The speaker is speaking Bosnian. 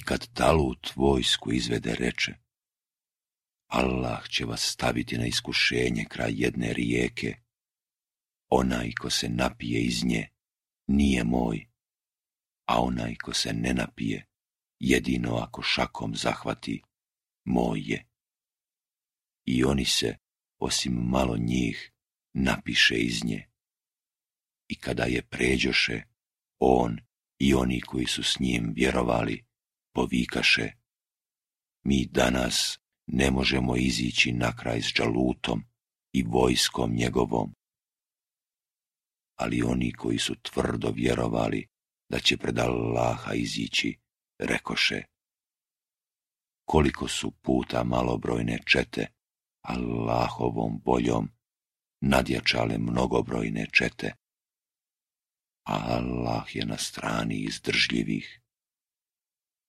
kad Talut vojsku izvede, reče: Allah će vas staviti na iskušenje kraj jedne rijeke. Onaj ko se napije iz nje nije moj, a onaj ko se ne napije, jedino ako šakom zahvati, moj je. I oni se, osim malo njih, napiše iz nje. I kada je pređoše, on i oni koji su s njim vjerovali, povikaše: mi danas ne možemo izići na kraj s Džalutom i vojskom njegovom. Ali oni koji su tvrdo vjerovali da će pred Allaha izići, rekoše: koliko su puta malobrojne čete Allahovom voljom nadjačale mnogobrojne čete, a Allah je na strani izdržljivih.